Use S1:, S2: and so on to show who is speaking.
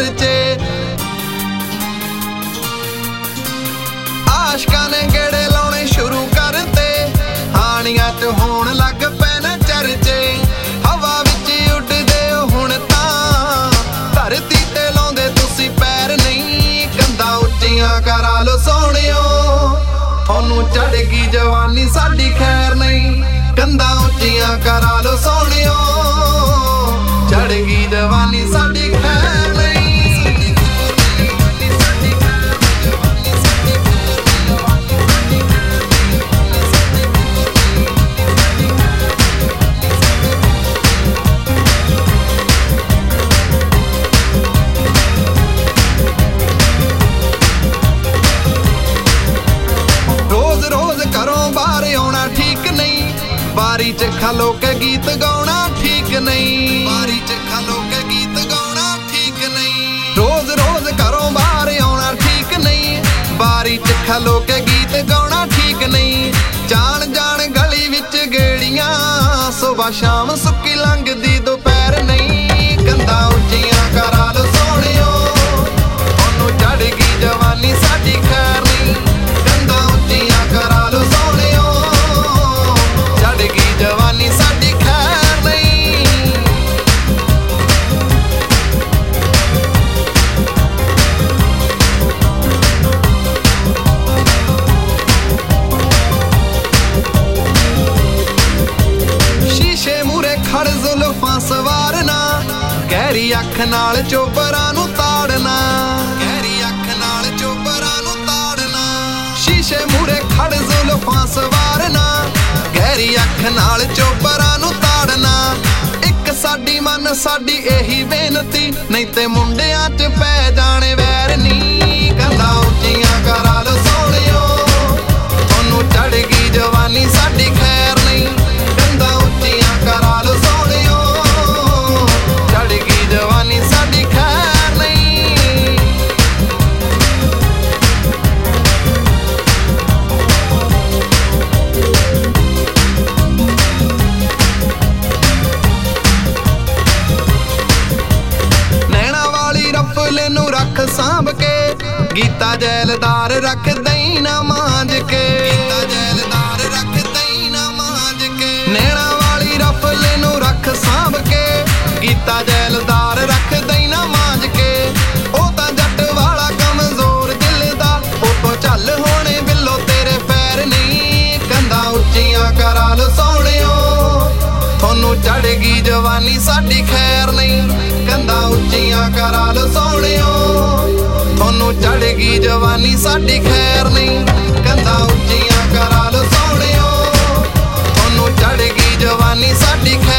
S1: चर्चे। आशकां ने गेड़े लाने शुरू करते, हानियां च होण लग पै न चर्चे। हवा विच उड्डदे हुण तां धरती ते लाउंदे तुसीं पैर नहीं, कंधां उच्चियां करा लो सोहणियो, थोनू चढ़गी जवानी साडी खैर नहीं। कंधां उच्चियां करा लो सोहणियो, चढ़गी जवानी साडी खैर नहीं। रोज रोज घरों बाहर आउणा ठीक नहीं, बारी च खलो के गीत गाउणा ठीक नहीं। बारी च खलो के गीत गाउणा ठीक नहीं। रोज रोज घरों बाहर आउणा ठीक नहीं, बारी च खलो के गीत गाउणा ठीक नहीं। जान जान गली विच गेड़ियां, सुबह शाम सुक्की लंघदी दोपहर नहीं। कंधां उच्चियां करा लो सोहणियो, ओनू चढ़गी जवानी साडी खैर नहीं। कंधां उच्चियां करा लो सोहणियो, चढ़गी जवानी साडी खैर नहीं। शीशे मूरे खड़ जुल्फां सवारना, गहरी अख नाल चोबरां नूं ताड़ना। गहरी अख नाल चोबरां नूं ताड़ना। शीशे मूरे खड़ जुल्फां सवारना, गहरी अख नाल चोबरां नूं ताड़ना। इक साडी मन साडी एही बेनती, नहीं ते मुंडियां च पै जाणे वैर नी। कंधां उच्चियां करा लो सोहणियो, थोनू चढ़गी जवानी साडी खैर नहीं। कंधां उच्चियां करा लो सोहणियो, चढ़गी जवानी साडी खैर नहीं। नैना वाली रफले नू रख सांभ के, गीता जैलदार रख दई ना मांज के। गीता जैलदार रख दई ना मांज के। नैना वाली रफले नू रख सांभ के, गीता जैलदार रख दई ना मांज के। ओ तां जट वाला कमजोर दिल दा, ओ तो झल होणे बिल्लो तेरे पैर नहीं। कंधां उच्चियां करा लो सोहणियो, थोनू चढ़गी जवानी साडी खैर नहीं। कंधां उच्चियां करा लो सोहणियो, थोनू चढ़गी जवानी साडी खैर नहीं। कंधां उच्चियां करा लो सोहणियो, थोनू चढ़गी जवानी साडी खैर।